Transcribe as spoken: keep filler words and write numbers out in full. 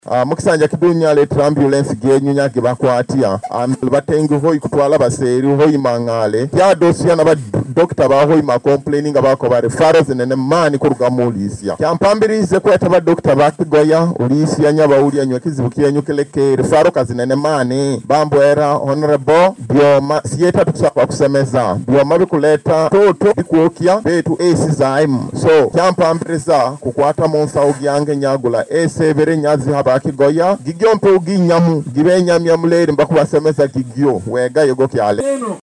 Uh, mukisanja kidunya le ambulance genyunya gibakwatia um, batengu hoyi kutwala baseri hoyi mangale ya dosia na ba doctor ba hoyi ma complaining abako bare faros nene mani kurugamulisia kyampambirize kweta ba doctor bakigoya ulisia nyaba uli anywa kizibukiye nyukeleke faro kazinene mani bambwera honorable bioma sieta tukusakwa kusemeza bioma bikuleta toto bikuokia betu esi zaimu so kyampambiriza kukwata monsa ugiange nyagula ese bere nyazi haba kigoya gigyo mpe uginyamu gibe nyamya mulere mbakubasemeza gigyo wega yogo kyale